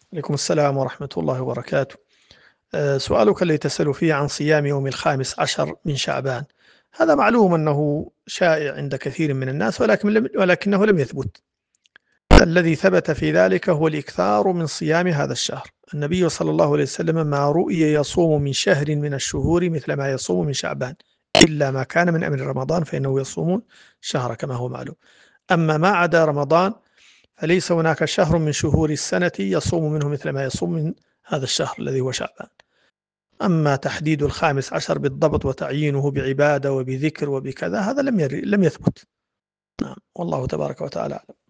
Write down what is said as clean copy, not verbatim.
عليكم السلام ورحمة الله وبركاته. سؤالك الذي تسأل فيه عن صيام يوم ال15 من شعبان، هذا معلوم أنه شائع عند كثير من الناس، ولكنه لم يثبت. الذي ثبت في ذلك هو الإكثار من صيام هذا الشهر. النبي صلى الله عليه وسلم ما رؤي يصوم من شهر من الشهور مثل ما يصوم من شعبان، إلا ما كان من أمر رمضان فإنه يصوم شهر كما هو معلوم. أما ما عدا رمضان فليس هناك شهر من شهور السنة يصوم منه مثل ما يصوم من هذا الشهر الذي هو شعبان. أما تحديد ال15 بالضبط وتعيينه بعبادة وبذكر وبكذا، هذا لم يثبت. نعم، والله تبارك وتعالى أعلم.